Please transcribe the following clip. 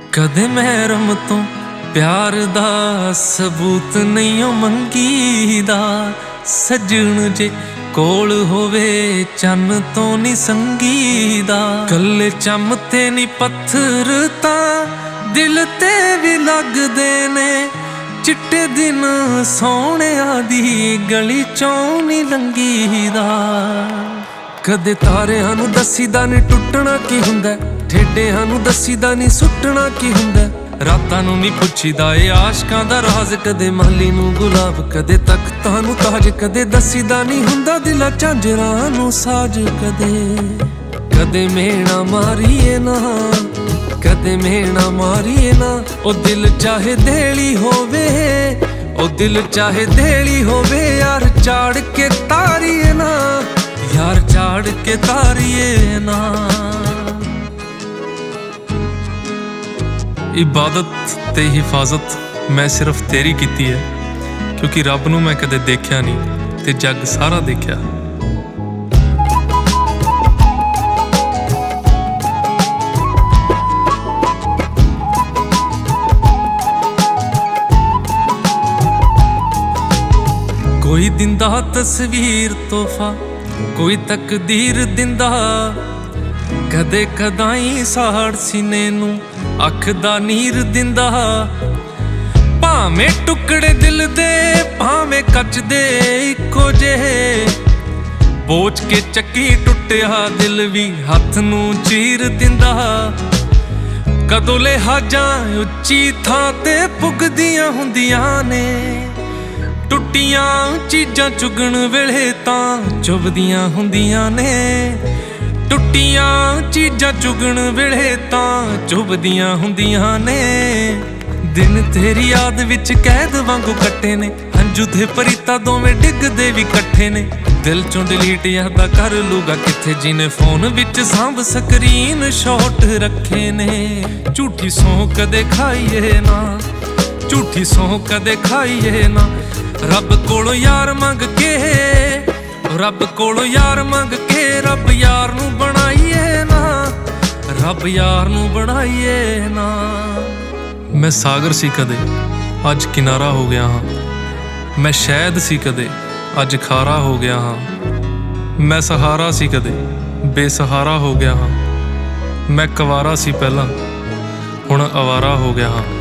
ਕਦੇ ਮਹਿਰਮ ਤੋਂ ਪਿਆਰ ਦਾ ਸਬੂਤ ਨਹੀਂ ਓ ਮੰਗੀਦਾ। ਸੱਜਣ ਜੇ ਕੋਲ ਹੋਵੇ ਚੰਨ ਤੋਂ ਨਹੀਂ ਸੰਗੀਦਾ। ਕੱਲੇ ਚੰਮ ਤੇ ਨਹੀਂ ਪੱਥਰ ਤਾਂ ਦਿਲ ਤੇ ਵੀ ਲੱਗਦੇ ਨੇ। ਚਿੱਟੇ ਦਿਨ ਸੋਹਣਿਆਂ ਦੀ ਗਲੀ ਚੋਂ ਨਹੀਂ ਲੰਘੀਦਾ। ਕਦੇ ਤਾਰਿਆਂ ਨੂੰ ਦੱਸੀਦਾ ਨਹੀਂ ਟੁੱਟਣਾ ਕੀ ਹੁੰਦਾ। ਠੇਡਿਆਂ ਨੂੰ ਦੱਸੀਦਾ ਨਹੀਂ ਸੁੱਟਣਾ ਕੀ ਹੁੰਦਾ। ਰਾਤਾਂ ਨੂੰ ਨਹੀਂ ਪੁੱਛੀਦਾ ਏ ਆਸ਼ਕਾਂ ਦਾ ਰਾਜ਼। ਕਦੇ ਮਾਲੀ ਨੂੰ ਗੁਲਾਬ ਕਦੇ ਤਖਤਾਂ ਨੂੰ ਤਾਜ। ਕਦੇ ਦੱਸੀਦਾ ਨਹੀਂ ਹੁੰਦਾ ਦਿਲਾਂ ਝਾਂਜਰਾਂ ਨੂੰ ਸਾਜ। ਕਦੇ ਮੇਣਾ ਮਾਰੀਏ ਨਾ, ਕਦੇ ਮੇਣਾ ਮਾਰੀਏ ਨਾ। ਉਹ ਦਿਲ ਚਾਹੇ ਦੇਲੀ ਹੋਵੇ, ਉਹ ਦਿਲ ਚਾਹੇ ਦੇਲੀ ਹੋਵੇ। ਯਾਰ ਚਾੜ ਕੇ ਤਾਰੀਏ ਨਾ, ਯਾਰ ਚਾੜ ਕੇ ਤਾਰੀਏ ਨਾ। ਇਬਾਦਤ ਤੇ ਹਿਫਾਜ਼ਤ ਮੈਂ ਸਿਰਫ ਤੇਰੀ ਕੀਤੀ ਹੈ, ਕਿਉਂਕਿ ਰੱਬ ਨੂੰ ਮੈਂ ਕਦੇ ਦੇਖਿਆ ਨਹੀਂ ਤੇ ਜੱਗ ਸਾਰਾ ਦੇਖਿਆ। ਕੋਈ ਦਿੰਦਾ ਤਸਵੀਰ ਤੋਹਫਾ, ਕੋਈ ਤਕਦੀਰ ਦਿੰਦਾ। ਕਦੇ ਕਦਾਈ ਸਾੜ ਸੀਨੇ ਨੂੰ ਅੱਖ ਦਾ ਨੀਰ ਦਿੰਦਾ। ਭਾਵੇਂ ਟੁਕੜੇ ਦਿਲ ਦੇ ਭਾਵੇਂ ਕੱਚ ਦੇ ਇੱਕੋ ਜਿਹੇ। ਬੋਝ ਕੇ ਚੱਕੀ ਟੁੱਟਿਆ ਦਿਲ ਵੀ ਹੱਥ ਨੂੰ ਚੀਰ ਦਿੰਦਾ। ਕਦੋਂ ਲਿਹਾਜ਼ਾਂ ਉੱਚੀ ਥਾਂ ਤੇ ਪੁੱਗਦੀਆਂ ਹੁੰਦੀਆਂ ਨੇ। ਟੁੱਟੀਆਂ ਚੀਜ਼ਾਂ ਚੁਗਣ ਵੇਲੇ ਤਾਂ ਚੁਭਦੀਆਂ ਹੁੰਦੀਆਂ ਨੇ। ਟੁੱਟੀਆਂ ਚੀਜ਼ਾਂ ਚੁਗਣ ਵੇਲੇ ਤਾਂ ਚੁਭਦੀਆਂ ਹੁੰਦੀਆਂ ਨੇ। ਦਿਨ ਤੇਰੀ ਯਾਦ ਵਿੱਚ ਕੈਦ ਵਾਂਗੂ ਕੱਟੇ ਨੇ। ਹੰਝੂ ਤੇ ਪਰੀਤਾ ਦੋਵੇਂ ਡਿੱਗਦੇ ਵੀ ਇਕੱਠੇ ਨੇ। ਦਿਲ ਚੋਂ ਡਿਲੀਟ ਯਾਦਾਂ ਕਰ ਲੂਗਾ ਕਿੱਥੇ ਜਿਹਨੇ ਫੋਨ ਵਿੱਚ ਸਾਂਭ ਸਕਰੀਨ ਸ਼ਾਟ ਰੱਖੇ ਨੇ। ਝੂਠੀ ਸੌਂ ਕਦੇ ਖਾਈਏ ਨਾ, ਝੂਠੀ ਸੌਂ ਕਦੇ ਖਾਈਏ ਨਾ। ਰੱਬ ਕੋਲੋਂ ਯਾਰ ਮੰਗ ਕੇ, ਰੱਬ ਕੋਲੋਂ ਯਾਰ ਮੰਗ ਕੇ। ਰੱਬ ਯਾਰ ਨੂੰ ਬਣਾਈਏ ਨਾ, ਰੱਬ ਯਾਰ ਨੂੰ ਬਣਾਈਏ ਨਾ। ਮੈਂ ਸਾਗਰ ਸੀ ਕਦੇ ਅੱਜ ਕਿਨਾਰਾ ਹੋ ਗਿਆ ਹਾਂ। ਮੈਂ ਸ਼ਹਿਦ ਸੀ ਕਦੇ ਅੱਜ ਖਾਰਾ ਹੋ ਗਿਆ ਹਾਂ। ਮੈਂ ਸਹਾਰਾ ਸੀ ਕਦੇ ਬੇਸਹਾਰਾ ਹੋ ਗਿਆ ਹਾਂ। ਮੈਂ ਕੁਵਾਰਾ ਸੀ ਪਹਿਲਾਂ ਹੁਣ ਅਵਾਰਾ ਹੋ ਗਿਆ ਹਾਂ।